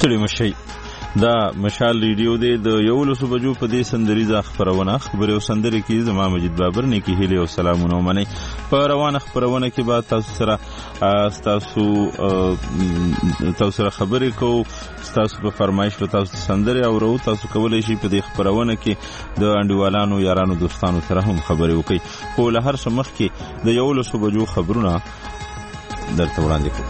ستړي مشئ. دا مشال ریډیو دی د 11 بجو په دې سندریزه خبرونه خبرې او سندرې کې زما مجید بابر نه کې هیله او سلامونه ومنئ. په روانه خبرونه کې به تاسو سره خبرې کوو، تاسو په فرمایش په تاسو سندرې اورو. تاسو کولای شئ په دې خبرونه کې د انډیوالانو یارانو دوستانو سره هم خبرې وکړئ. خو له هر څه مخکې د 11 بجو خبرونه درته وړاندې کوو.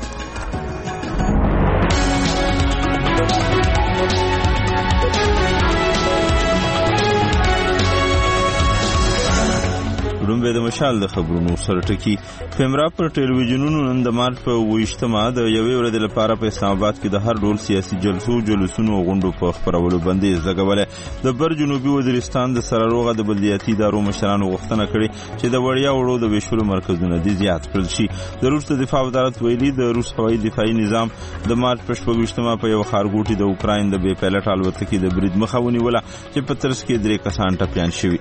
رومبه د مشال د خبرونو سره ټکی. پیمرا پر ټلویزیونونو نن د مارچ په 28مه د یوې ورځې لپاره په اسلام آباد کې د هر ډول سیاسي جلوسونو او غونډو په خپرولو بندیز لګولې. د بر جنوبي وزیرستان د سراروغه د بلدیاتي ادارو مشرانو غوښتنه کړې چې د وړیا وړو د ویشلو مرکزونه دې زیات کړل شي. د روس د دفاع وزارت ویلي د روس هوایي دفاعي نظام د مارچ په 28مه په یو ښارګوټي د اوکراین د بې پیلټ الوتکې د برید مخه ونیوله چې په ترڅ کې 3 کسان ټپیان شوي.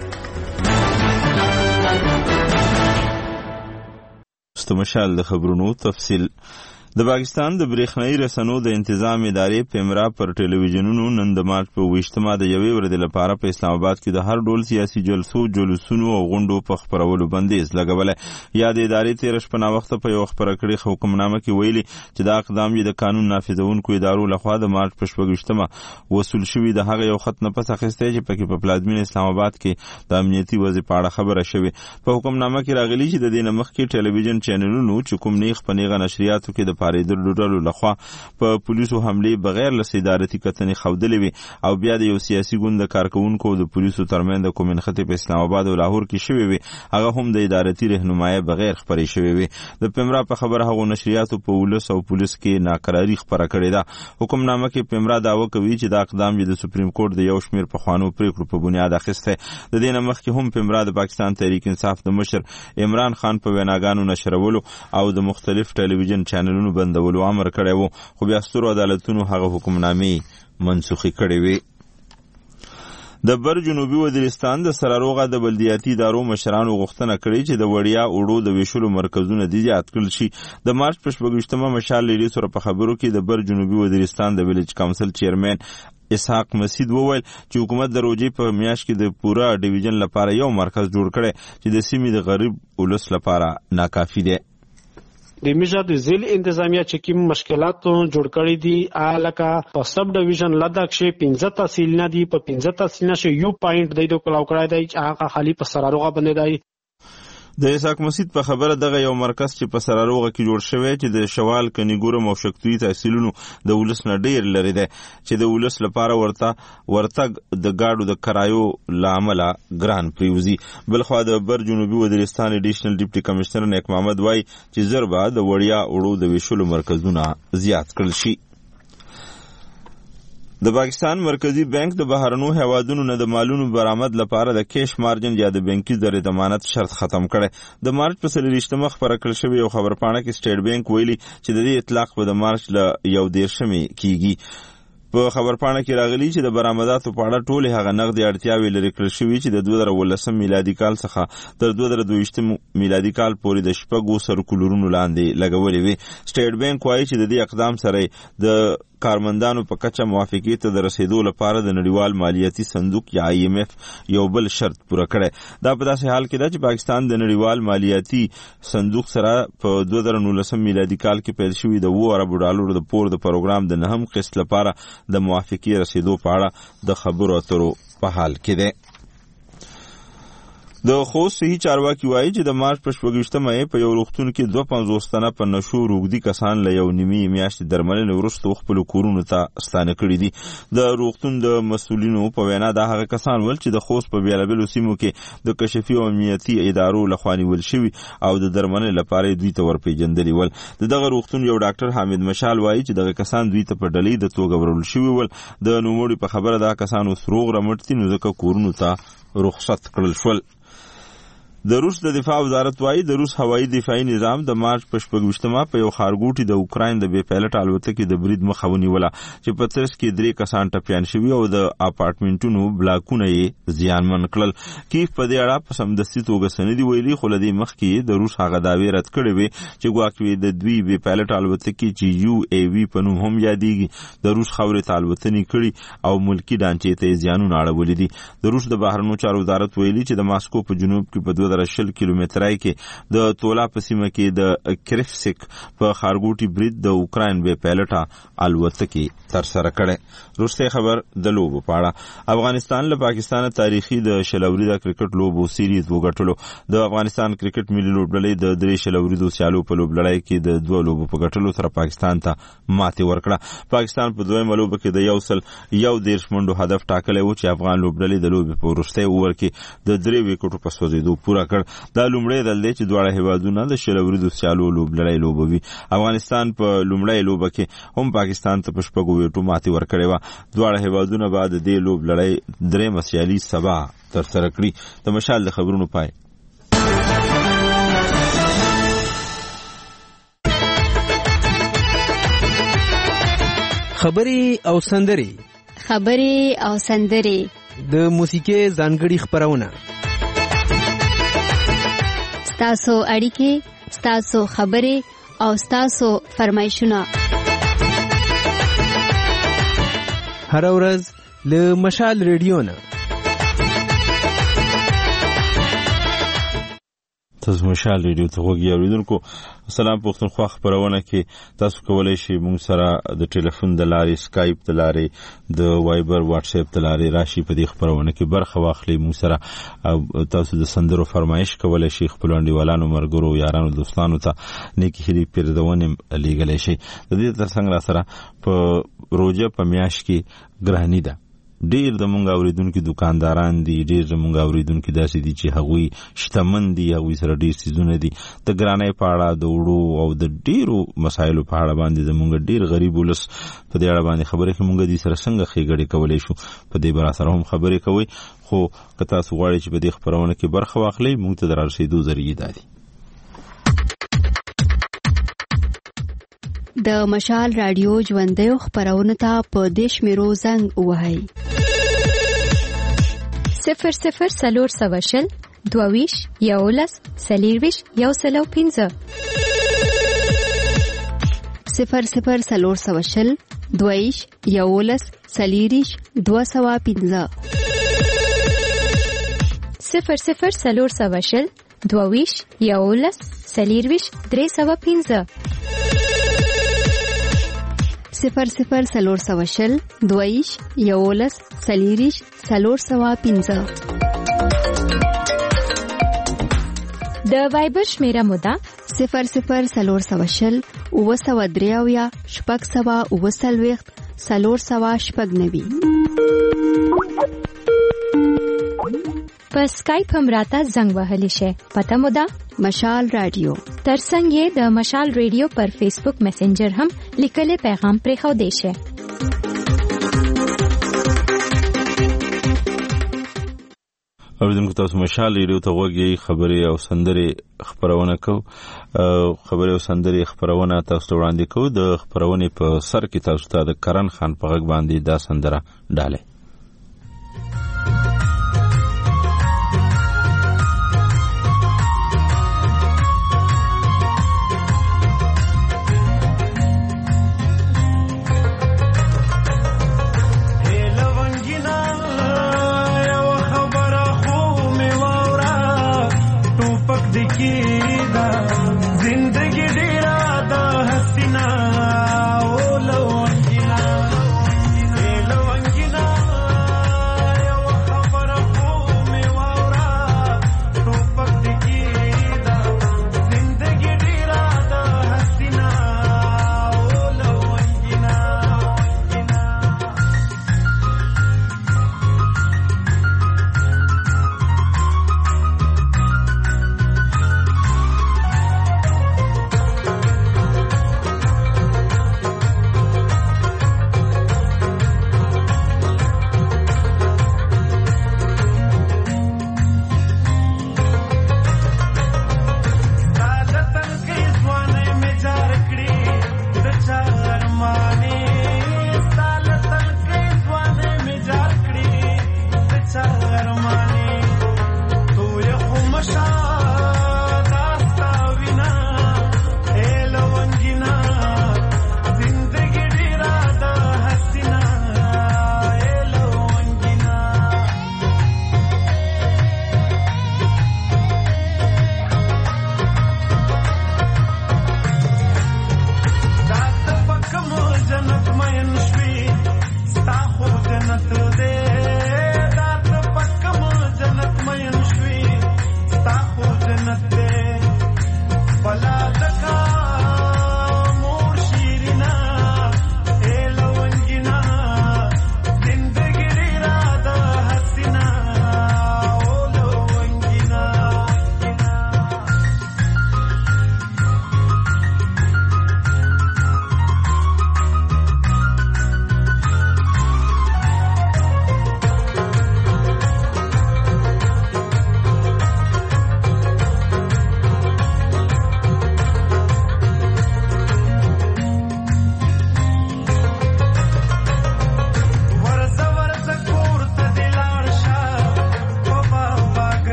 مشال د خبرونو تفصیل. د پاکستان د برېښنايي رسنیو د انتظام ادارې پیمرا پر ټلویزیونونو نن د مارچ په 28مه د یوې ورځې لپاره په اسلام آباد کې د هر ډول سیاسي جلوسونو او غونډو په خپرولو بندیز لګولې. یا د ادارې تېره شپه ناوخته په یو خپره کړې حکمنامه کې ویلي چې دا اقدام یې د قانون نافذونکو ادارو لخوا د مارچ په 28مه وصول شوي د هغه یو خط نه پس اخیستی چې پکې په پلازمینه اسلام آباد کې د امنیتي وضع په اړه خبره شوې. په حکمنامه کې راغلي چې د دې نه مخکې ټلویزیون چینلونو چې کوم نیغ په نیغه نشریاتو کې د پاریدلو لخوا په پولیسو حملې بغیر له ادارتي کتنې ښودلې وي او بیا د یو سیاسي ګوند د کارکونکو او د پولیسو ترمنځ د کوم نښتې په اسلام آباد او لاهور کې شوې وي، هغه هم د ادارتي رهنمایي بغیر خپرې شوې وي. د پیمرا په خبره هغو نشریاتو په ولس او پولیس کې ناقراري خپره کړې ده. حکمنامه کې پیمرا دعوه کوي چې دا اقدام د سپریم کورټ د یو شمېر پخوانو پریکړو په بنیاد اخیستی. د دې نه مخکې هم پیمرا د پاکستان تحریک انصاف د مشر عمران خان په ویناګانو نشرولو او د مختلف ټلویزیون چینلونو بندولو امر کړی وو، خو بیا سترو عدالتونو هغه حکمنامې منسوخي کړې وې. د بر جنوبي وزیرستان د سراروغه د بلدیاتي ادارو مشرانو غوښتنه کړې چې د وړیا وړو د ویشلو مرکزونه دې زیات کړل شي. د مارچ په 28مه مشال لیدي سره په خبرو کې د بر جنوبي وزیرستان د ویلیج کونسل چیرمن اسحاق مسید وویل چې حکومت د روجي په میاشت کې د پورا ډیویژن لپاره یو مرکز جوړ کړي چې د سیمې د غریب ولس لپاره ناکافي دی. د میجا د ځل انتظامیه چې کوم مشکلات جوړ کړی دي الکه په سب ډیویژن لدک شي 15 تحصیلونه دي، په 15 تحصیلونه شي یو پوینټ د کلاو کړای دی چې هغه خالی په سراروغه باندې دی. د اسحاق مسید په خبره دغه یو مرکز چې په سراروغه کې جوړ شوی چې د شوال کنيګورم او شکتوي تحصیلونو د ولس نه ډیر لري دی چې د ولس لپاره ورتګ د گاډو د کرایو لامل ګران پریوزي. بلخوا د بر جنوبي وزیرستان اډیشنل ډیپټي کمشنر نیک محمد وای چې زربا د وړیا وړو د ویشلو مرکزونه زیات کړل شي. د پاکستان مرکزی بانک د بهرنو هیوادونو نه د مالونو برآمد لپاره د کیش مارجن یا د بانکي زر ضمانت شرط ختم کړي. د مارچ په 23مه خبره کړل شوی یو خبرپاڼه کې سټیټ بانک ویلي چې د دې اطلاق په د مارچ ل 1 کېږي. په خبرپاڼه کې راغلي چې د برآمداتو په اړه ټولې هغه نغدي اړتیاوې لرې کړل شوي چې د 2019 میلادي کال څخه تر 2022 میلادي کال پورې د شپږو سرکولرونو لاندې لګولې وي. سټیټ بانک وایي چې د دې اقدام سره د کارمندانو په کچه موافقې ته د رسیدو لپاره د نړیوال مالیاتي صندوق یا IMF یو بل شرط پوره کړی. دا په داسې حال کې ده چې پاکستان د نړیوال مالیاتي صندوق سره په 2019 میلادي کال کې پیل شوی د $2 ارب د پور د پروګرام د 9م قسط لپاره د موافقې رسیدو په اړه د خبرو اترو په حال کې ده. د خوست صحي چارواکي وایي چې د مارچ په 28مه په یو روغتون کې 250 تنه په نشو روغدي کسان له یو نیمه میاشتې درملنې وروسته خپل کورونو ته ستانه کړي دي. د روغتون د مسؤلینو په وینا دا هغه کسان ول چې د خوست په بیلابلو سیمو کې د کشفي او امنیتي ادارو لخوا نیول شوي او د درملنې لپاره دوی ته ورپېژندلي ول. دغه روغتون یو ډاکټر حامد مشال وایي چې دغه کسان دوی ته په ډلې د توګه ورول شوي ول. د نوموړي په خبره دا کسان اوس روغ رمټ دي نو ځکه کورونو ته رخصت کړل شول. د روس د دفاع وزارت وايي د روس هوایي دفاعي نظام د مارچ په 28 په یو خارګوټي د اوکراین د بې پایلټ الوتکې د برید مخه ونیوله چې په ترڅ کې 3 کسان ټپیان شوي او د اپارټمنټونو بلاکونه یې زیانمن کړل. کیف په دې اړه په سمدستي توګه سندې ویلي، خو لدې مخکې د روس هغه دعوی رد کړې وې چې ګواکې د دوی بې پایلټ الوتکې چې UAV په نوم هم یادېږي د روس خاورې ته الوتنې کړي او ملکی ډانچې ته زیانونه اړولي دي. د روس د بهرنیو چارو وزارت ویلي چې د ماسکو په جنوب کې په 2020 کیلومترای کې د تولا په سیمه کې د کریفسک په خارګوټي برید د اوکراین بې پایلټه الوتکې ترسره کړې. وروستی خبر د لوبو په اړه. افغانستان له پاکستان تاریخي د شلوريده کرکټ لوبو سیریز وګټلو. د افغانستان کرکټ ملي لوبډلې د 3 شلوریدو سیالو په لوبلړۍ کې د 2 لوبو په ګټلو سره پاکستان ته ماتې ورکړه. پاکستان په دویمه لوبه کې د 111 منډو هدف ټاکلی و چې افغان لوبډلې د لوبې په وروستي اوور کې د 3 وکټو په سوځېدو پوره کړ. دا لومړی ځل دی چې دواړه هیوادونه د شلوریدو سیالو لوبلړۍ لوبوي. افغانستان په لومړۍ لوبه کې هم پاکستان ته په 6 وکټو ماتې ورکړې وه. دواړه هیوادونه بعد د دې لوبلړۍ درېمه سیالي سبا ترسره کړي. د مشال د خبرونو پای. خبرې او سندرې د موسیقي ځانګړي خبرونه، ستاسو اړیکې، ستاسو خبرې او ستاسو فرمایشونه هر ورځ له مشال ریډیو نه. تاسو مشال ریډیو ته غوږی اوریدونکو، سلام پښتونخوا خبرونه کې تاسو کولای شئ مونږ سره د ټلیفون د لارې، سکایپ د لارې، د وایبر واتس اپ د لارې راشي په دې خبرونه کې برخه واخلئ. مونږ سره تاسو د سندرو فرمایش کولای شئ، خپل انډیوالانو، مرګرو، یارانو، دوستانو ته نیکی هیلې پیرزونې لیږلی شئ. د دې ترڅنګ را سره په روژه په میاشت کې ګراني ده. ډیر د مونږ اوریدونکو دکانداران دي، ډیر د مونږ اوریدونکو داسې دي چې هغوی شتمن دي، هغوی سره ډیر سیزونه دي. د ګرانۍ په اړه، د وړو او د ډیرو مسایلو په اړه باندې د مونږ ډیر غریب ولس په دې اړه باندې خبرې کوي. مونږ دې سره څنګه ښېګړې کولی شو، په دې باره سره هم خبرې کوي. خو که تاسو غواړئ چې په دې خبرونه کې برخه واخلئ، مونږ ته د رارسېدو ذریعې دا دي. د مشال رادیو ژوندیو خبرونه ته په دې شمیرو زنګ ووهئ: 00 22 11 40 105 00 22 11 40 205 00 22 11 40 305 00 22 11 40 305. د وایبر شمیره موده 00 903 شپږ سوه 490. په سکایپ هم راته زنګ وهلی شي. پته مو ده مشال رادیو. ترڅنګ یې د مشال رادیو پر فیسبوک میسنجر هم لیکلي پیغام پرېښودی شي. اوریدونکو تاسو مشال ریډیو ته غوږی. خبرې او سندرې خبرونه کو، خبرې او سندرې خبرونه تاسو وړاندې کو. د خبرونې په سر کې تاسو ته د کرن خان په غږ باندې دا سندره ډاله.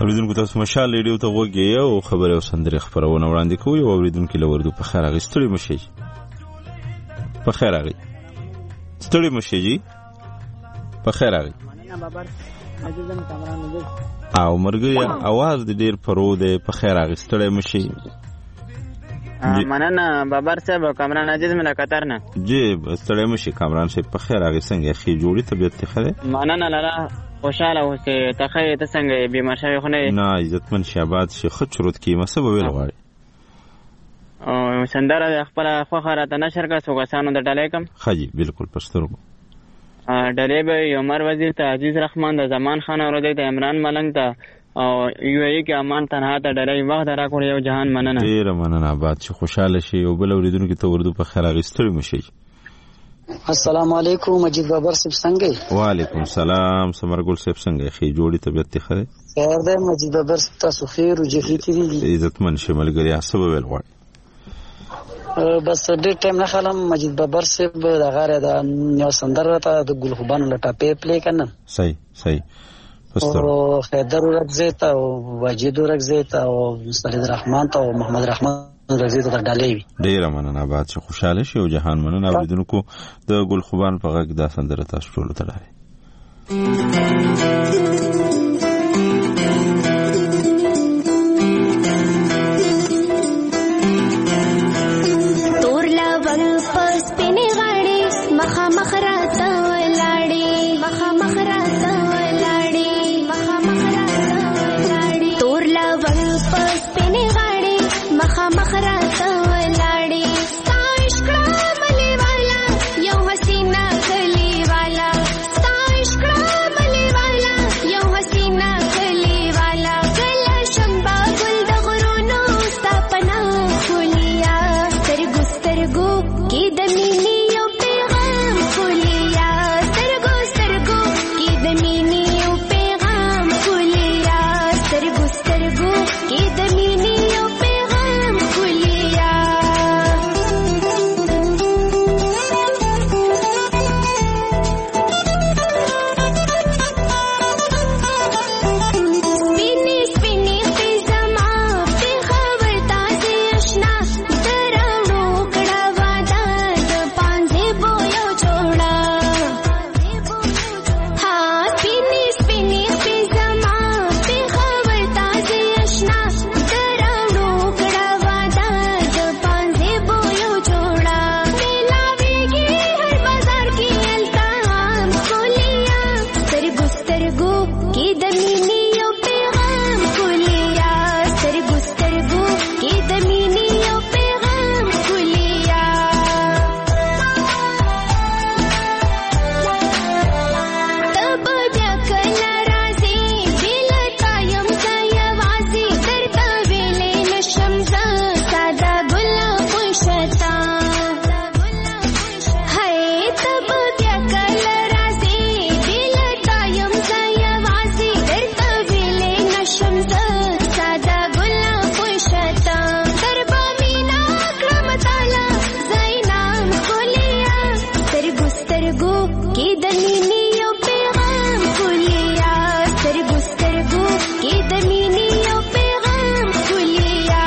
اوریدونکو تاسو مشال ریډیو ته وګورئ او خبره او سندره خبرونه وړاندې کوي او اوریدونکو له وردو په خیر اغستړي مشي په خیر اغي ستړي مشي جی په خیر اغي او مرګي आवाज د ډیر پرو ده په خیر اغستړي مشي مننه بابر صاحب کامران عزیز مې قطر نه جی ستړي مشي کامران صاحب په خیر اغي څنګه خي جوړي طبيعت ته خره مننه لاله خوشاله اوسه ته ته څنګه بیمار شوی خو نه عزتمن شاباد شي خچروت کی مسبب ویل غواړي او سندره خپل خو خراته نشر کا سوګسانو د ډالې کم خجی بالکل پښتورګو ډالې به عمر وزیر ته عزیز رحمان د زمان خان اوردی د عمران ملنګ ته او یو ای کې امان تنها ته ډالې وخت را کړی او جهان مننه ډیر مننه آباد شي خوشاله شي او بل اوریدونکو ته وردو په خیر اغستړي مشي السلام علیکم مجید بابر صاحب څنګه وعلیکم السلام سمرګل صاحب څنګه خي جوړي طبيعت ته خره خیر ده مجید بابر صاحب تاسو خیر او جهی تیری عزتمن شمل غري اسبب ویل غواړي بس ډېر ټایم نه خلم مجید بابر صاحب د غاره د یو سندره ته د ګلخوبان لټه پلی کنه صحیح او خیدر ورغزیت او واجد ورغزیت او سید الرحمن او محمد رحمان رضی ته ډالې وي ډیر مننه آباد شي خوشاله شي او جهان مننه اوریدونکو د ګلخوبان په غږ د سندره تاسو ټول ته ډالې تور لوګ پس پنی غاړي مخه مخراته ولاړي مخه مخراته ولاړي مخه مخراته ولاړي تور لوګ پس پنی غاړي مخه مخراته ولاړي ساش کړملې والا یو حسینا کلی والا ساش کړملې والا یو حسینا کلی والا کله شمبا ګل د غرونو ستاپنا خولیا سترګو سترګو کې د مینې یو پیغام خولیا سترګو سترګو کې د مینې یو پیغام خولیا سترګو سترګو کې د مینې یو پیغام خولیا سپینې سپینې خزما په خبر تاسې آشنا دراوړو کړه واده د پانځې بویو جوړه ها سپینې سپینې خزما په خبر تاسې آشنا دراوړو کړه واده د پانځې بویو جوړه ملاویږي هر بازار کې التهام خولیا سترګو سترګو کې د مینې یو پیغام خولیا سترګو سترګو کې د مینې یو پیغام خولیا تب بیا کله راځي بلتا یم زه یوازې درته ویلې نشم زه ساده ګل خوشتا هی تب بیا کله راځي بلتا یم زه یوازې درته ویلې نشم زه ساده ګل خوشتا دربه مینا کړم تاله زینام خولیا سترګو سترګو کې د مینې یو پیغام خولیا سترګو سترګو کې د مینې یو پیغام خولیا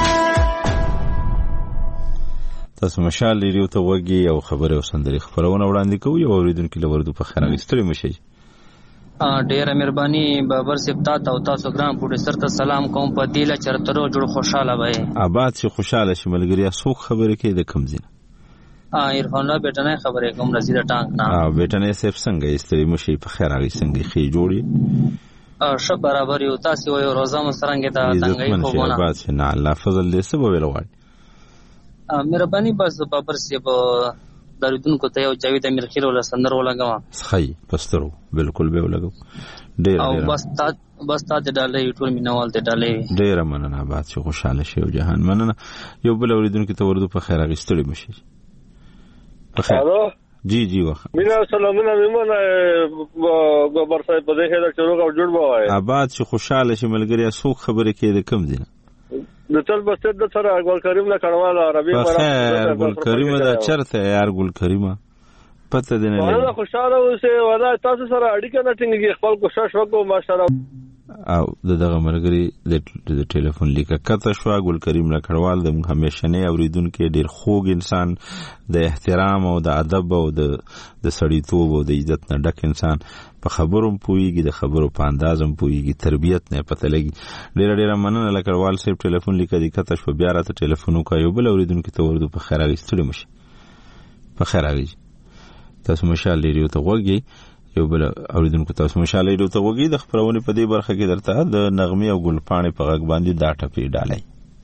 تاسو مشال ریډیو ته وګورئ او خبره او سندره خبرونه وړاندې کوي او اوریدونکو له وردو په خیر اغستړي مشي ډیره مهرباني بابر صاحب او تاسو ګرام پروډوسر ته سلام کوم په دیله چرترو جوړ خوشاله وای آباد شي خوشاله شي ملګری څوک خبره کوي د کم زین عرفان الله بیٹنه خبره کوم رزیده ټانک نه بیٹنه سیف څنګه استری مشي په خیر اغي څنګه خي جوړي شب برابر یو تاسو یو روزه مسرنګ ته څنګه یې کوونه آباد شي نه الله فضل دې سبب ویلوړ مهرباني بس بابر صاحب دردونکو ته یو جاوید امیر خیل ولا سندر ولګوا صحیح پسترو بالکل به ولګو ډیر او بس تا ډالې ټول مینوال ته ډالې ډیر مننه آباد شي خوشاله شي او جهان مننه یو بل اوریدونکو ته وردو په خیر اغستړي مشي په خیر جی وخت مینا سلامونه میمونه بابر صاحب په دې خیر چې روغ او جوړ بوای آباد شي خوشاله شي ملګری څوک خبره کوي د کم دینه د تل بسد د سره ګل کریم نه کړواله عربي مرا ګل کریم دا چرته یار ګل کریمه پته دینه نه خوشاله اوسه ولا تاسو سره اړیکه نه ټینګي خپل کوشش وکړو ماشاءالله او دغه مرګري د ټلیفون لیکه کته شو. ګل کریم لکړوال د همیشنه اوریدونکو ډیر خوږ انسان، د احترام او د ادب او د سړیتوب او د عزت نه ډک انسان، په خبرو پويږي، د خبرو په اندازم پويږي، تربيت نه پته لګي. ډیر مننه لکړوال صاحب ټلیفون لیکه د کته شو. بیا راته ټلیفون وکایو بل اوریدونکو ته ورته په خیر راغستلی مشي. په خیر راغی تاسو مشال لري ته وګي یو بل اوریدونکو تاسو مشال لري ته وګي. د خبرونه په دې برخه کې درته د نغمه او ګلپانې په غږ باندې دا ټپې ډالای.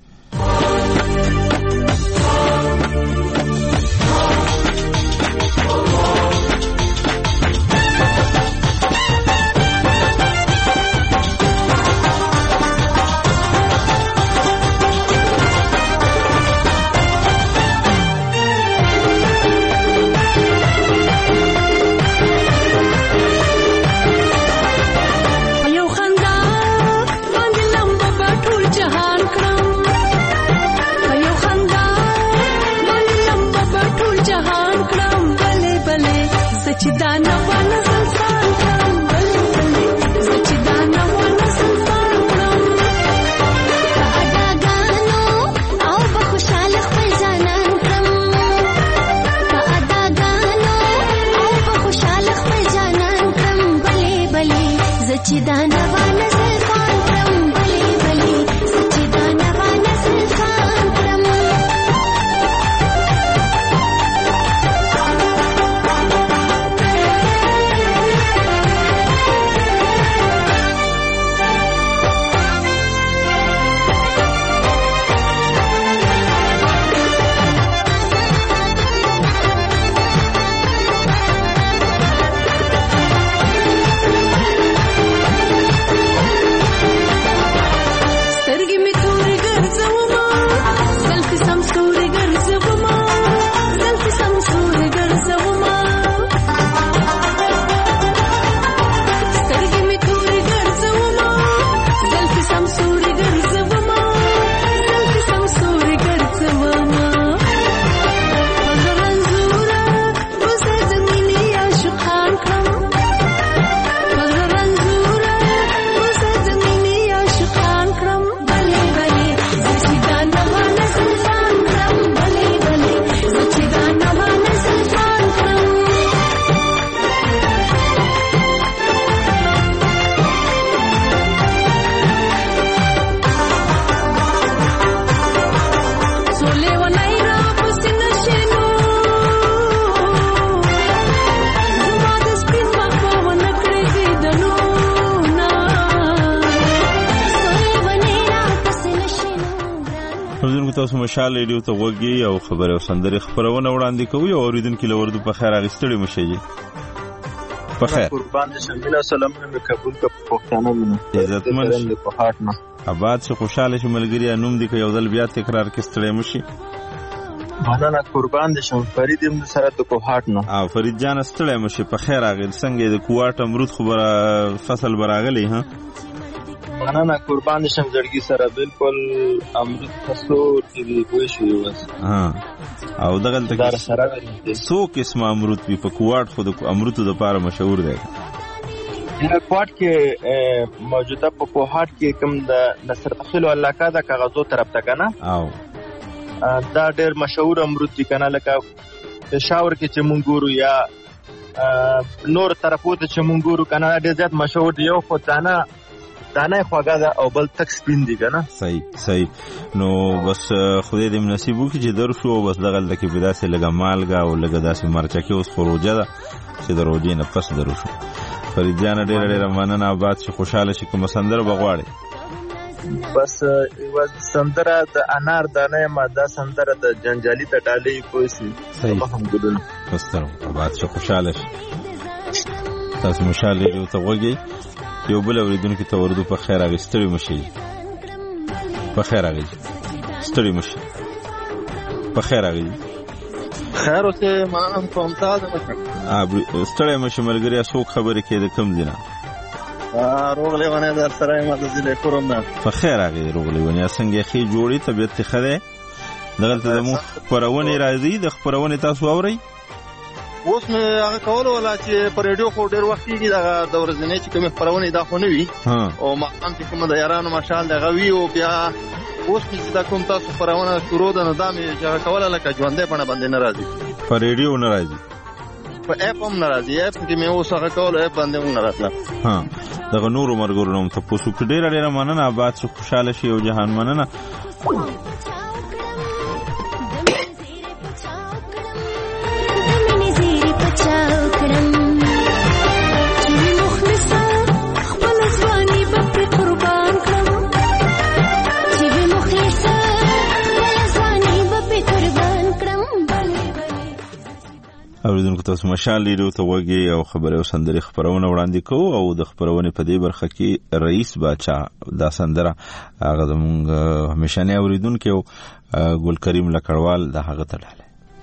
تاسو مشال ریډیو ته وګورئ او خبره او سندره خبرونه وړاندې کوي او اوریدونکو لورده په خیر اغستړي مشي. په خیر قربان دې شمیلا سلام مې قبول ک پښتانه مې عزتمن په هات نه آباد څخه خوشاله شملګری انوم دي ک یو ځل بیا تکرار کستړي مشي. مننه قربان دې شم فرید دې سره ته په هات نه او فرید جان استړي مشي. په خیر اغل څنګه د کوټ امرود خبره فصل براغلی ها. مننه قربان شم زړګي سره بالکل امرود فصل کې وې شوی وس. او دغه تل سره سو قسم امرود په کوټ خو د امرود د پاره مشهور دی. د کوټ کې موجوده په کوټ کې کوم د نصر تخیل علاقه د کاغذو طرف ته کنه او دا ډېر مشهور امرود دي کنه لکه پېښور کې چې مونږ ګورو یا نور طرفو ته چې مونږ ګورو کنه ډېر زیات مشهور دی. یو خو دانه خواږه ده او بل تک سپین دي کنه. صحیح نو بس خدای دې نصیب وکړي چې درشو بس دغه لکه پیدا سي لګه مالګه او لګه داسې مرچکه اوس خروجه ده چې دروځي نه پس درشو. فرید جان ډېر مننه آباد شي خوشاله شي کوم سندره بغواړي. بس سندره د انار دانه ماده سندره د جنجالي ته ډالې کوسي. الحمدلله مستر آباد شي خوشاله شي. تاسو مشاله یو ته وګي یو بل اوریدونکو ته ورده په خیر اغستړي مشي. په خیر اغي ستړي مشي. په خیر اغي خیر اوسه ما هم کوم تاسو مشه ستړي مشي ملګری اسو خبره کې د کم دینه روغلی ونه در سره ما د زیله کوم نه. په خیر اغي روغلی ونه څنګه خي جوړي طبيعت خره دغه ته مو خبرونه راځي د خبرونه تاسو اوري. اوس مې هغه کولو ولا چې په ریډیو خو ډېر وخت کېږي دغه د ورځنۍ چې کومې خپرونې دا خو نه وي او ماښام چې کومه د یارانو مشال دغه وي او بیا اوس مې چې دا کوم تاسو خپرونه شروع ده نو دا مې چې هغه کوله لکه ژوندی بڼه باندې نه راځي په ریډیو نه راځي په اپ هم نه راځي اپ کې مې اوس هغه کولو اپ باندې هم نه راتله دغه نورو ملګرو نه هم تپوس وکړو ډېره مننه آباد شو خوشحاله شي او جهان مننه اوریدونکو تاسو مشال ریډیو ته وګورئ او خبرې او سندرې خبرونه وړاندې کوو او د خبرونې په دې برخه کې رئیس باچا دا سندره هغه زموږ همیشنی اوریدونکو ګل کریم لکړوال دا هغه تړاله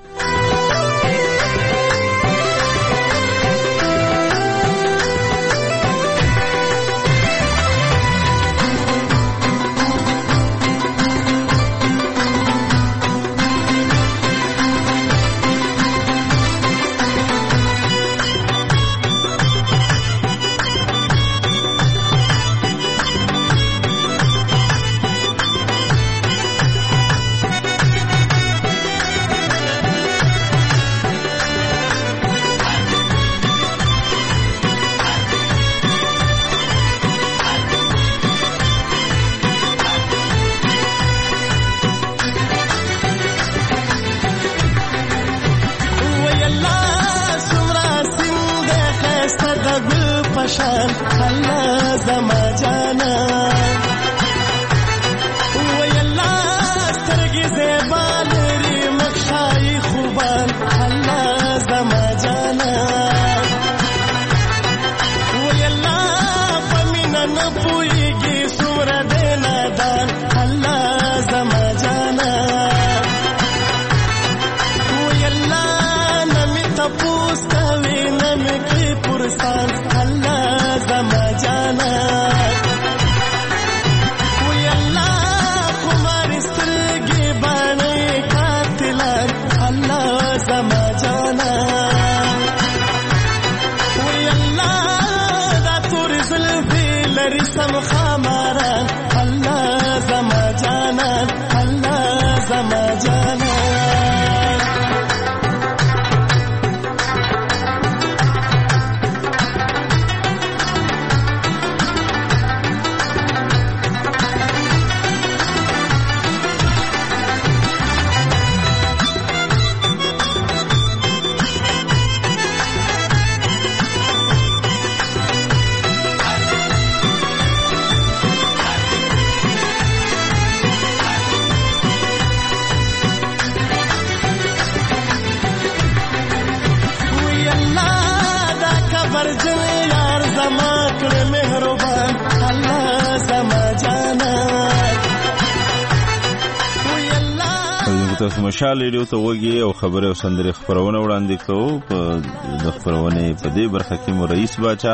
تاسو مشال ریډیو ته وګورئ او خبره او سندرې خبرونه وړاندې کوو په د خبرونه په دې برخه کې مو رئیس باچا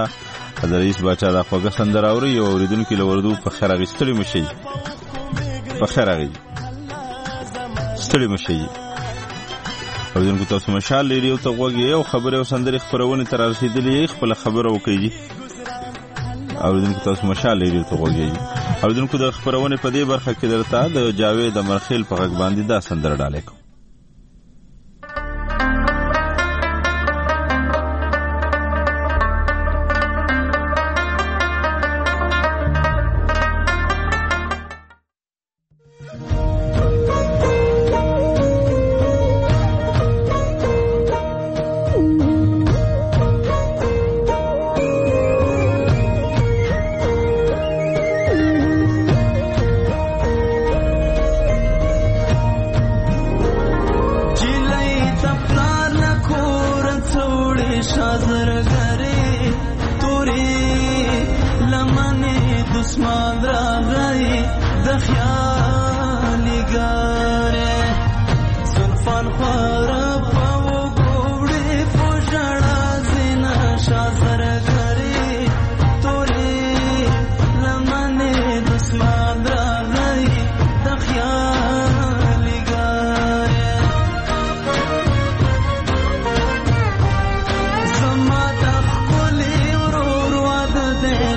دا خوږه سندره اوري او اوریدونکو له وردو په خیر غستړي مشي په خیر غي ستړي مشي اوریدونکو تاسو مشال ریډیو ته وګورئ او خبره او سندرې خبرونه تر رسیدلې خپل خبره وکړي اوریدونکو تاسو مشال ریډیو ته وګورئ اوریدونکو د خبرونه په دې برخه کې درته د جاوید امرخیل په غږ باندې دا سندره ډالې کو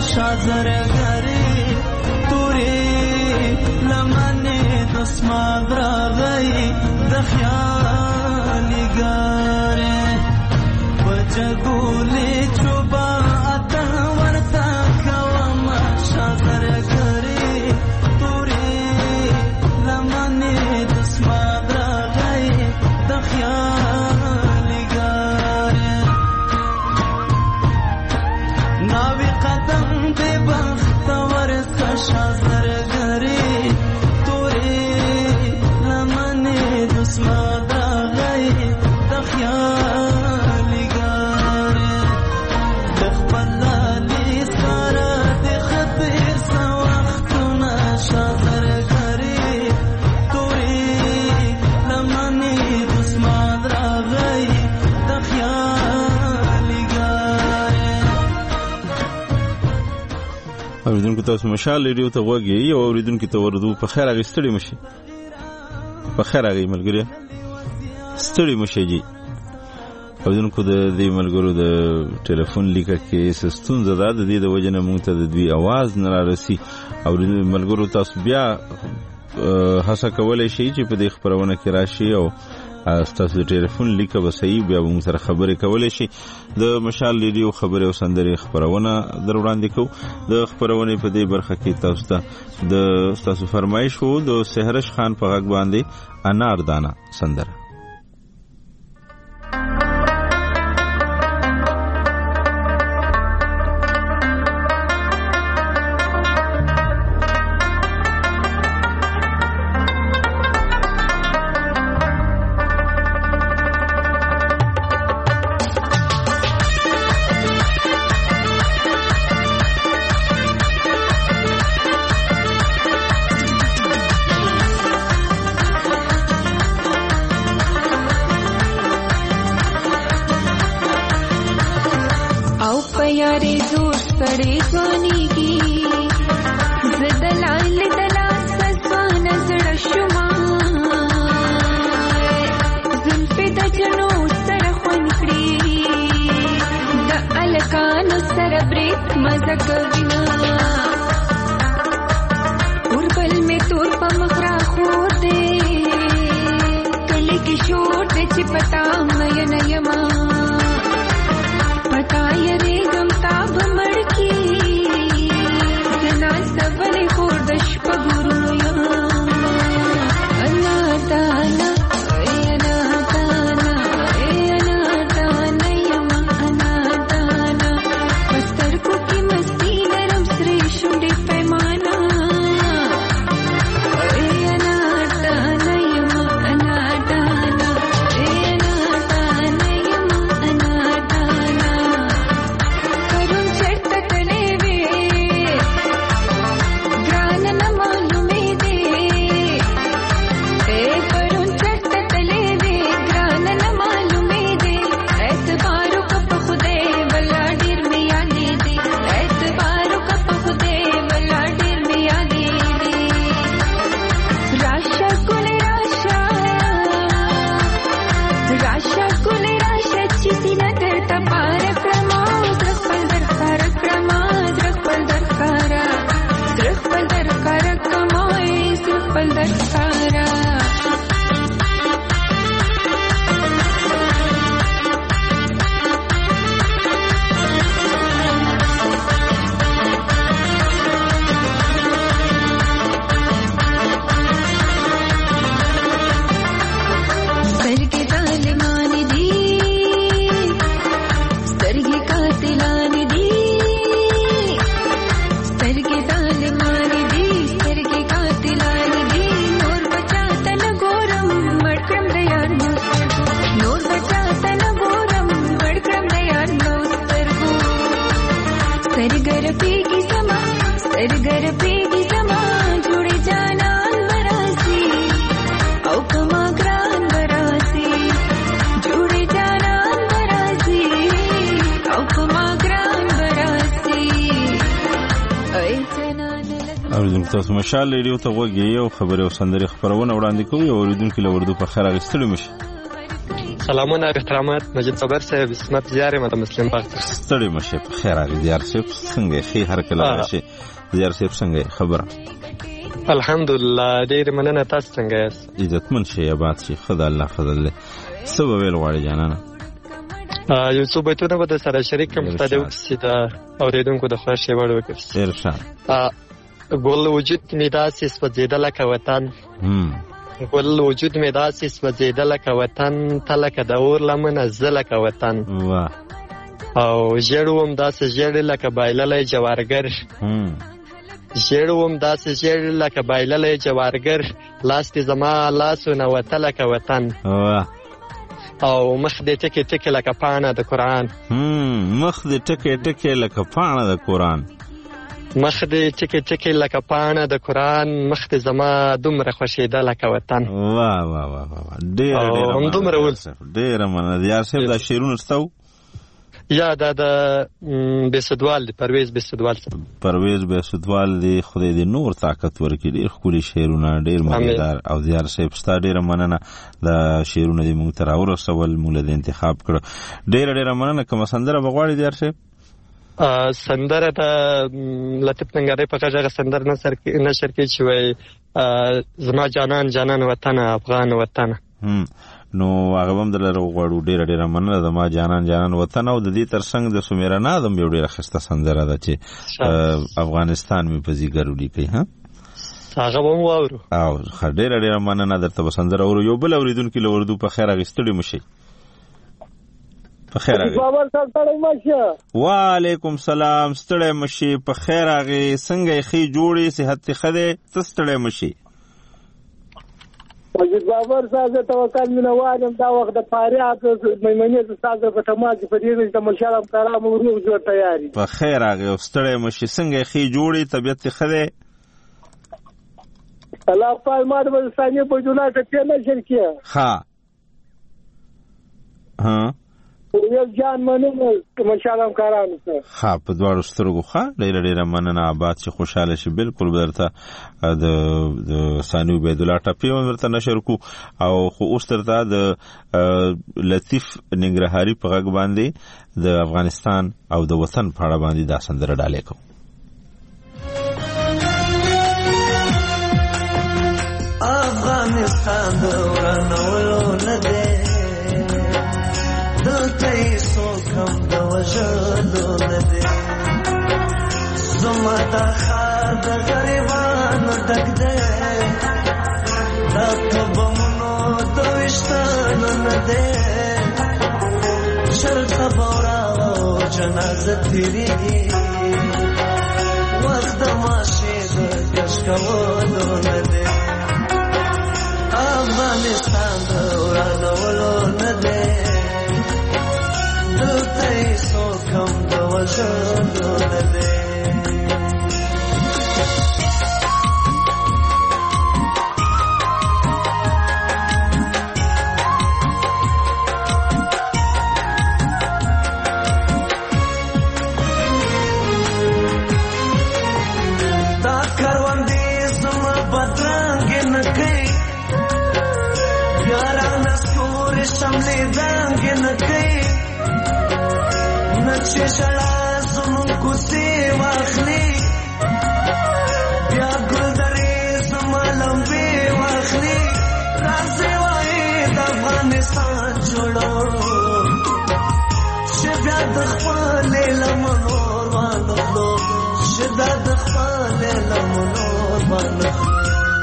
شازرګری تورې لمنې د سماغ راغی د خیال ګارې وجګولې چوبا اتن ورتا کوم شازرګری تورې لمنې د سماغ راغی د خیال ګارې ناوی قدم دې بخت ورتا شازرګری تورې لمنې د سماغ راغی د خیال ګارې د خپل لالي سره د خطر سوختونه شازرګری تورې لمنې د سماغ راغی د خیال ګارې. اوریدونکو تاسو مشال ریډیو ته وګورئ او اوریدونکو ته ورته په خیر هغه ستړي مشي په خیر هغه ملګری ستړي مشي جی. اوریدونکو د دې ملګرو د ټلیفون لیکه کې سستون زده د دې د وجنه مونږ ته د دوی आवाज نه رارسي. اوریدونکو ملګرو تاسو بیا هڅه کولای شئ چې په دې خبرونه کې راشي او تاسو د ټلیفون لیکه به صحیح بیا موږ سره خبرې کولای شي. د مشال ریډیو خبرې او سندرې خبرونه در وړاندې کوو. د خبرونې په دې برخه کې تاسو ته د تاسو فرمایش وو د سحرش خان په غږ باندې انار دانه سندره. تاسو مشال ریډیو ته وګورئ او خبرې او سندرې خبرونه وړاندې کوي او اوریدونکو له وردو په خیر اغستلو مشي. سلامونه احترامات مجید صبر صاحب اسمت زیار یم د مسلم باغ ستړي مشه په خیر راغلی دیار صاحب څنګه خې هر کله راشي دیار صاحب څنګه خبره الحمدلله ډېر مننه تاسو څنګه یاست عزتمن شي آباد شي خدای الله فضل له څه ویل غواړي جانانه یو څو بیتونه به سره شریک کوم ستاسو چې دا اوریدونکو د خوښ وړ وکړي ارشاد ګل وجود می داسې سوځیدل لکه وطن ګل وجود می داسې سوځیدل لکه وطن تلکه د اور لمن زله لکه وطن واه او ژړوم داسې ژړ لکه بایللې جوارګر ژړوم داسې ژړ لکه بایللې جوارګر لاس دې زما لاسونه وته لکه وطن واه او مخ دې ټکي ټکي لکه پاڼه د قرآن مخ دې ټکي ټکي لکه پاڼه د قرآن مخ دې ټکي ټکي لکه پاڼه د قرآن مخ دې زما دومره خوښېده لکه وطن واه واه واه واه ډېر مننه دیار صاحب دا شعرونه ستو یا دا د بیسدوال دی پرویز بیسدوال پرویز بیسدوال دی خدای دې نور طاقت ورکړي ډېر ښکلي شعرونه ډېر مزیدار او دیار صاحب ستا ډېره مننه دا شعرونه دې موږ ته راورسول موږ له انتخاب کړه ډېره مننه کومه سندره به غواړې دیار صاحب سندره د لطیف ننګرهاري په غږ هغه سندره نشر کې چې وایي زما جانان جانان وطن افغان وطن نو هغه هم دلته غواړو ډېره مننه زما جانان جانان وطن او د دې ترڅنګ د سمیرا نادم یو ډېره ښایسته سندره ده چې افغانستان مې په ځیګر ولیکئ ها هغه به مو واورو او ډېره مننه درته به سندره اورو یو بل اورېدونکي له اردو په خیر اخیستلي مو شئ په خیر راغی وعلیکم سلام ستړی مشي په خیر راغی څنګه ښې جوړې صحت ښه دی ته ستړی مشي مجید بابر صاحب توکل مینوال یم دا وخت د فاریاب میمنې استاد په تماس په دې چې د مشالم کرام ورو جو تیاری په خیر راغی ستړی مشي څنګه ښې جوړې طبیعت ښه دی الله پاک ما د ثانیه په جوړه ته نه شرکیه ها یو جان مننه مشالم کرام ها په دواړو سترګو ښه ډېره مننه آباد چې خوشاله شي بالکل به درته د ثاني عبید الله ټپې هم درته نشر کو او خو اوس درته د لطیف ننګرهاري په غږ باندې د افغانستان او د وطن په اړه باندې دا سندره ډالې کوو افغانستان د ورانولو نه دی دلته یې څوک هم د وژلو نه دی زما دا ښار د غریبانو ډک دی دا په بمونو د ویشتلو نه دی ژر خبره او جنازه تېرېږي وخت د ماشې د کش کولو نه دی افغانستان د ورانولو نه دی دلته یې څوک هم د وژلو نه دی دا کروندې زما بدرنګې نه کوي یارانه ستورې شملې دنګې نه کوي چې شړا زمون کوڅې واخلي بیا ګلدرې زما لمبې واخلي راځي وایي د افغانستان جوړو چې بیا د خپلې لمنو وانخلو چې دا د خپلې لمنو وانخلو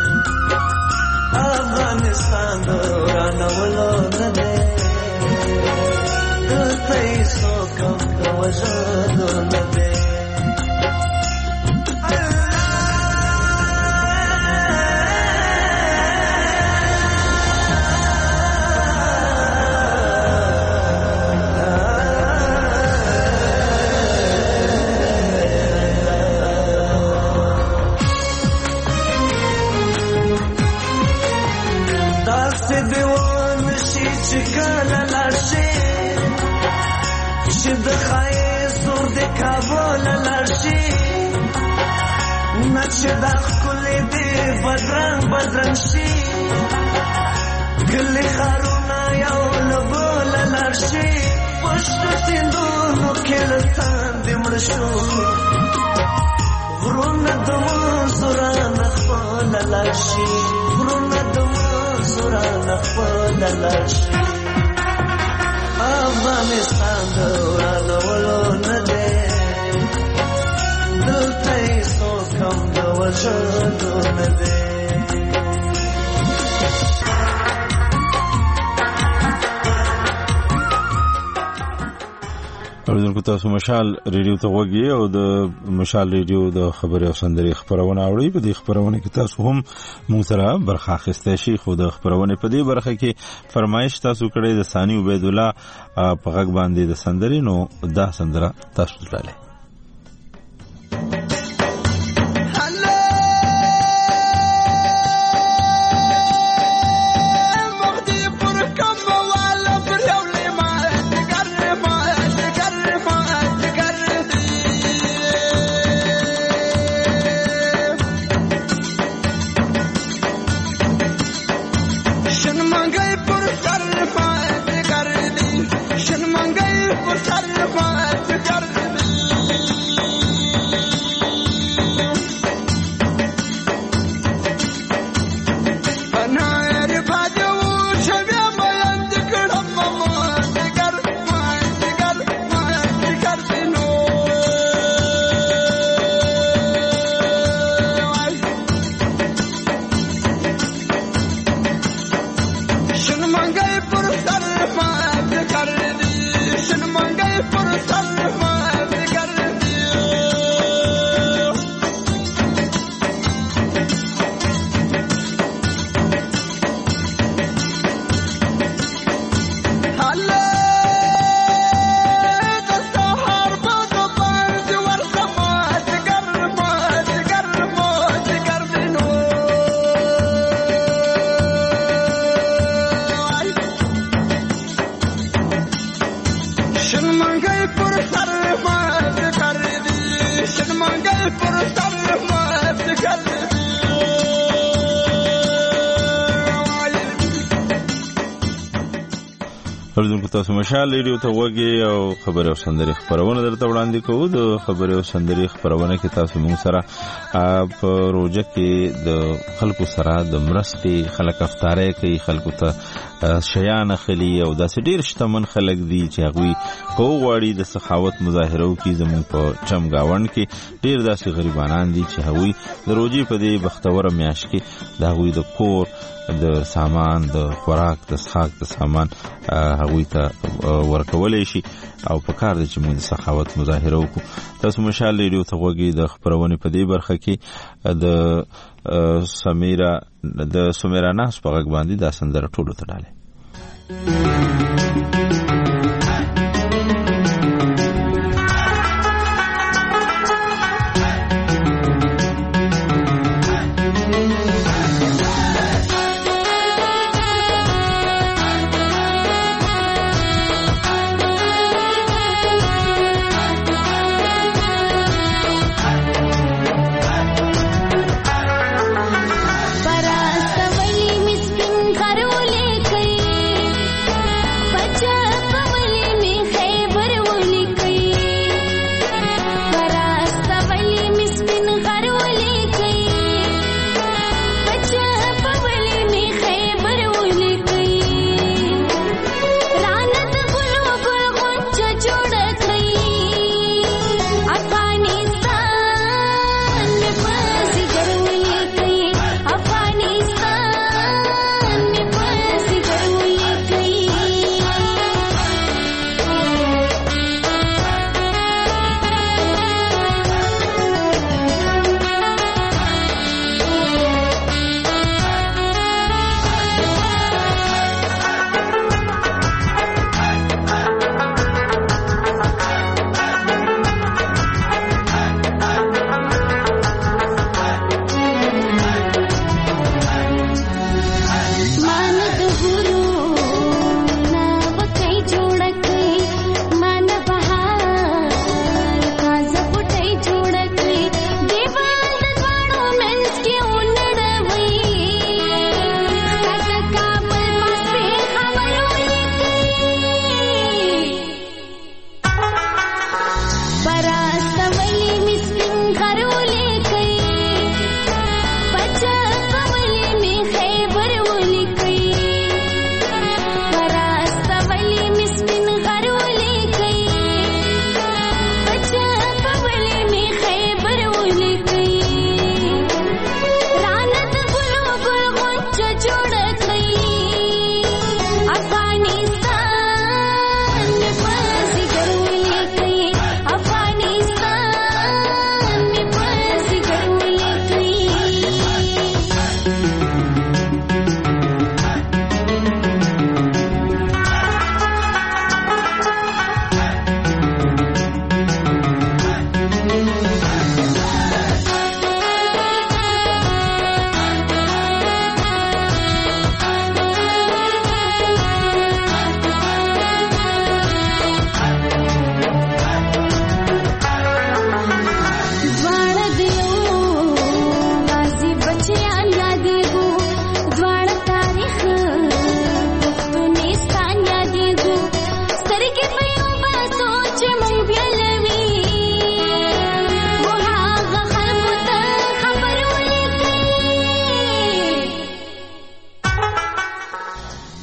افغانستان د ورانولو نه دی دلته یې څوک هم د وژلو نه دی داسې دې ونشي چې کله لاړ شي چې د ښایست نور د کابل لاړ شي نه چې دا ښکلې دې بدرنګ شي ګلې ښارونه یو له بل لاشي پشت سیندونو کېلستان دې مړ شو غرونه د منصورانه خپل لاشي غرونه د منصورانه خپل لاشي افغانستان د ورانولو نه دی دلته یې څوک هم د وژلو نه دی اوریدونکو تاسو مشال ریډیو ته غوږی او د مشال ریډیو د خبري او سندري خبرونه اوري په دې خبرونه کې تاسو هم موږ سره برخه اخیسته شي خو د خبرونه په دې برخه کې فرمایش تاسو کړی د ثاني عبید الله په غږ باندې د سندري نو دا سندره تاسو ته اوریدونکو تاسو مشال ریډیو ته وګورئ او خبري او سندري خبرونه درته وړاندې کوو د خبري او سندري خبرونه کې تاسو موږ سره په روزه کې د خلکو سره د مرستي خلک افطاري کوي خلکو ته شیان خلی او داسې ډیر شتمن خلک دي چې هغوی په غواړي د سخاوت مظاهره وکړي زموږ په چمګاوند کې ډیر داسې غریبانان دي چې هغوی د روزي په دې بختوره میاشت کې د هغوی د کور د سامان د خوراک د څښاک د سامان هغوی ته ورکولی شي او په کار دی چې موږ د سخاوت مظاهره وکړو تاسو مشال ریډیو ته غوږی د خبرونې په دې برخه کې د سمیرا ناس په غږ باندې دا سندره ټولو ته ډالې پراستولی مسکین خرولې کوي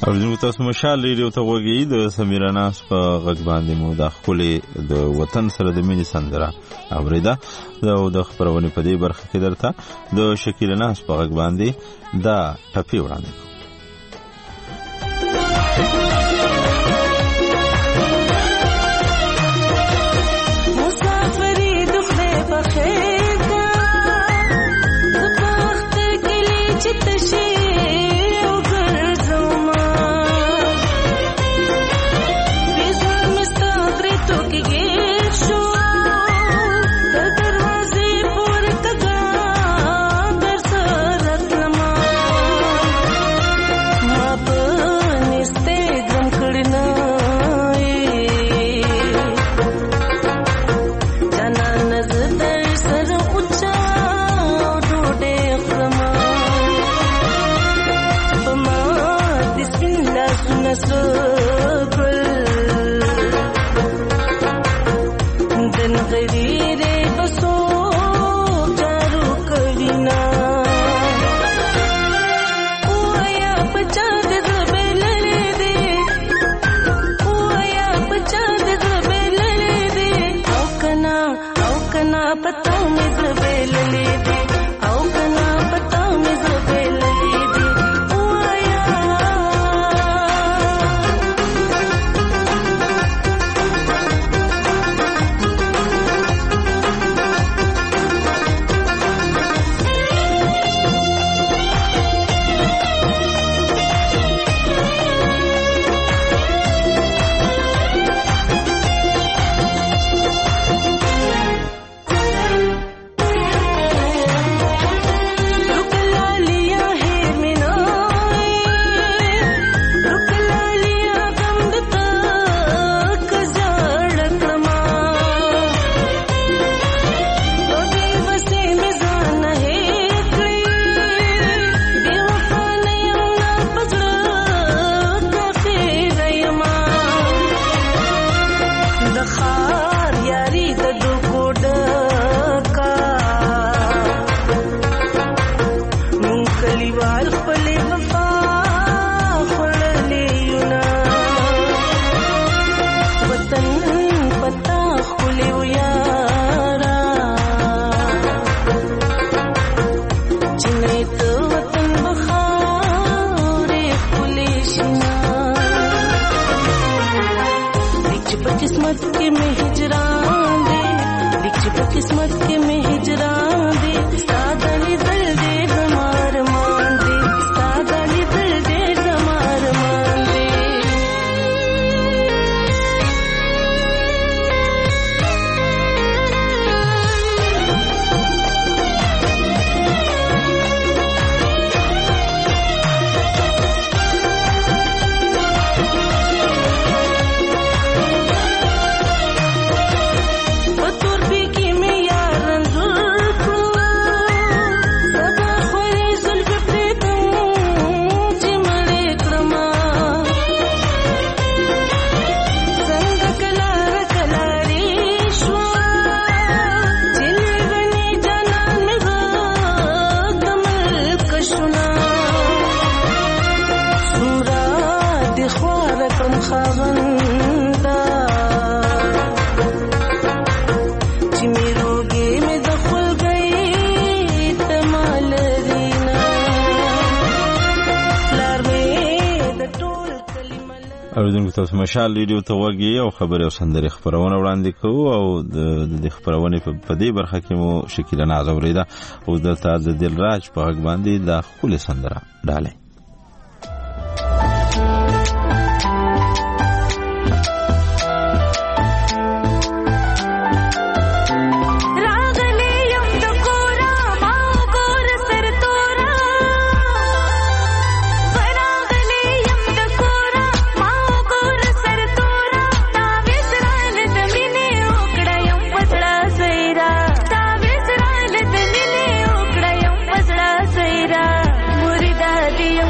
ورځو تاسو مشال ریډیو ته وګورئ. د سمیرا ناس په غږ باندې مو د خپل د وطن سره د مینې سندره اوریدا. د خبرونه په دې برخه کې درته د شکیل ناس په غږ باندې دا ټپی وړاندې کوم. تاسو مشال ریډیو ته وګورئ او خبري او سندري خبرونه وړاندې کوو او د خبرونه په دې برخه کې مو شکیل ناز اوریدا او د تاز دلراج په غږ باندې د خپل سندره ډاله. Murida diyam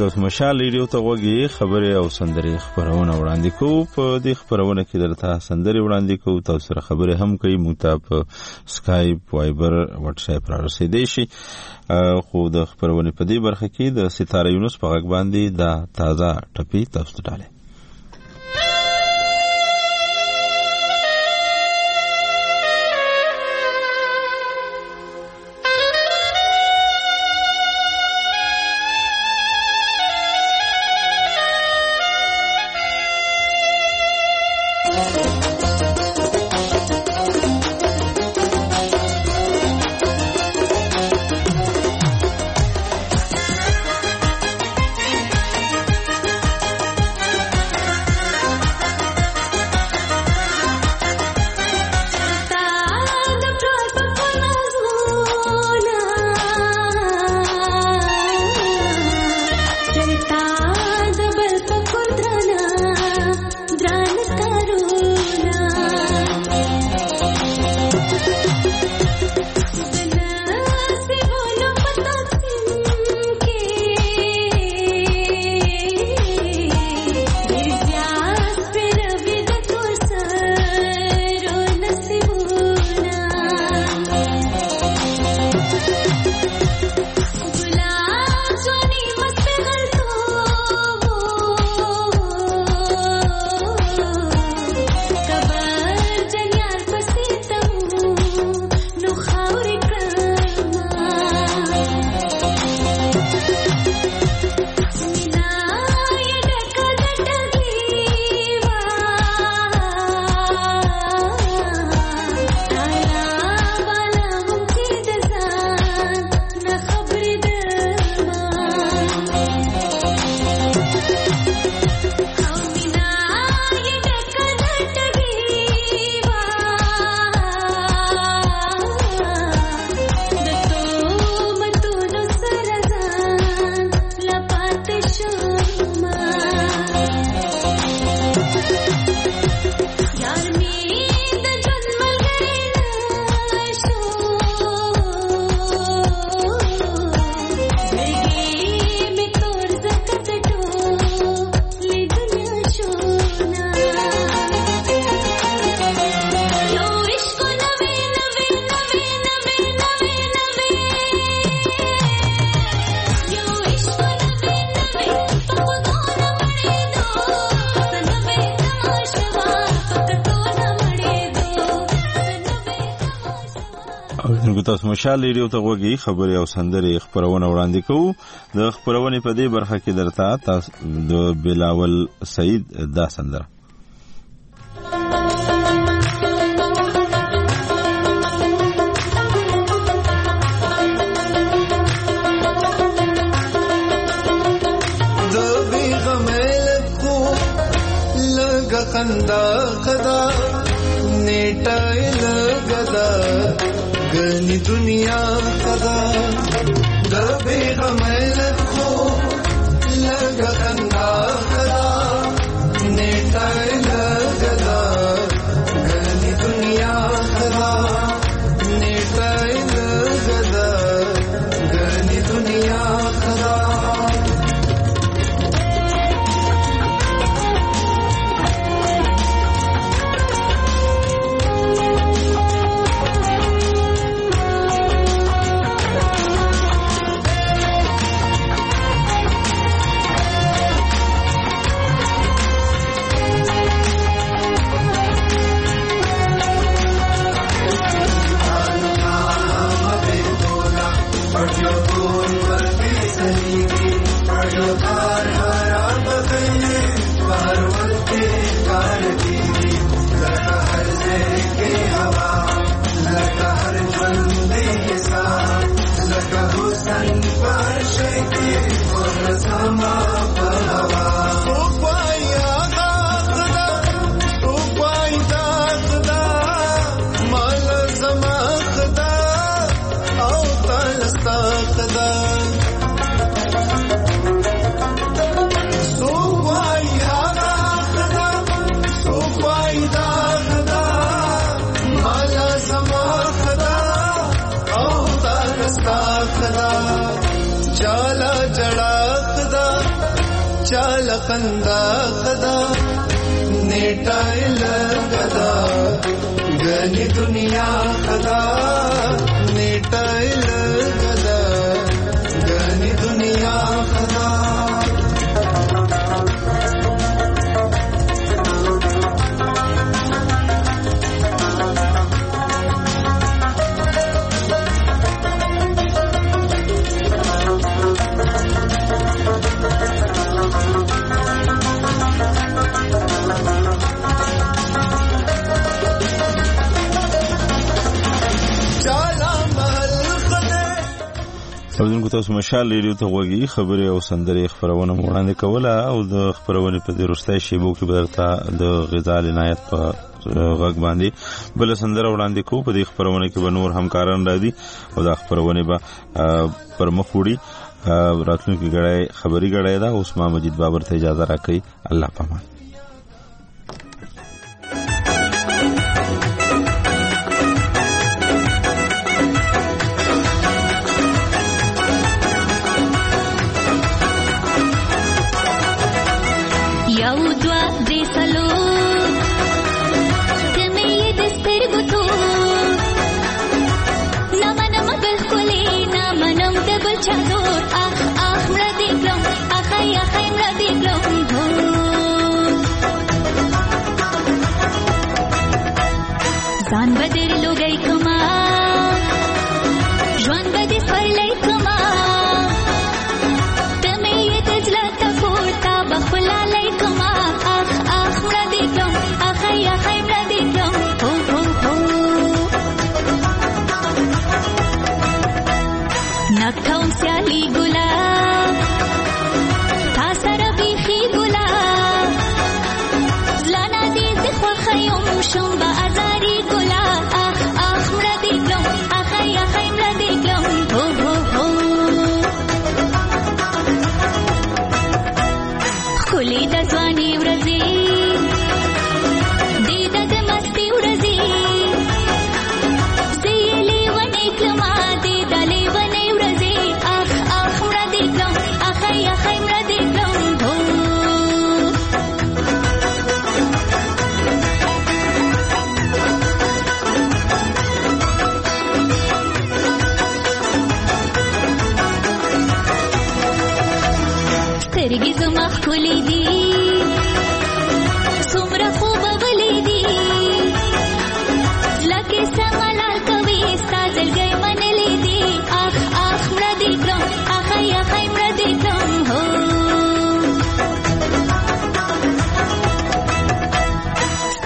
تاسو مشال ریډیو ته وګورئ خبرې او سندرې خبرونه وړاندې کوو. په دې خبرونه کې درته سندرې وړاندې کوو، تاسو سره خبرې هم کوي. موږ ته په سکایپ، وایبر، واتس اپ را رسیدای شي. خو د خبرونه په دې برخه کې د ستاره یونس په غږ باندې دا تازه ټپي تاسو ته ډالې. تاسو مشال ریډیو ته وګورئ خبرې او سندرې خبرونه وړاندې کوو. د خبرونې په دې برخه کې درته تاسو د بلاول سعید دا سندره د بیغمل کو لګ خندا خدا نیټه لګدا گنی دنیا کدا د بیغمل کو لگا خندا کدا نیټه لګدا گنی دنیا کدا نیټه لګدا گنی دنیا کدا خندا خدا نیټه لګدا غني دنیا خدا نیټه لګدا غني دنیا خدا اوردونکو تاسو مشال ریډیو ته غوږی خبرې او سندرې خبرونه وړاندې کوله او د خبرونې په وروستۍ شیبو کې بدرته د غذا عنایت په غږ باندې بل سندره وړاندې کوو. په دې خبرونه کې به نور همکاران راځي او دا خبرونه به پر مخ وړي. راتلونکي غړې خبري غړې دا اوس ما مجید بابر ته اجازه راکړي. الله پامان.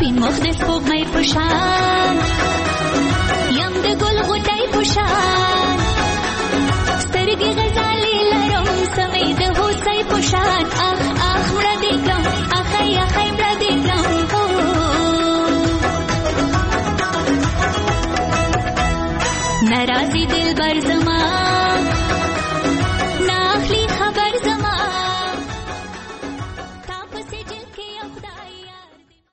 مخ د سپوږمۍ په شان یم د ګل غوټۍ په شان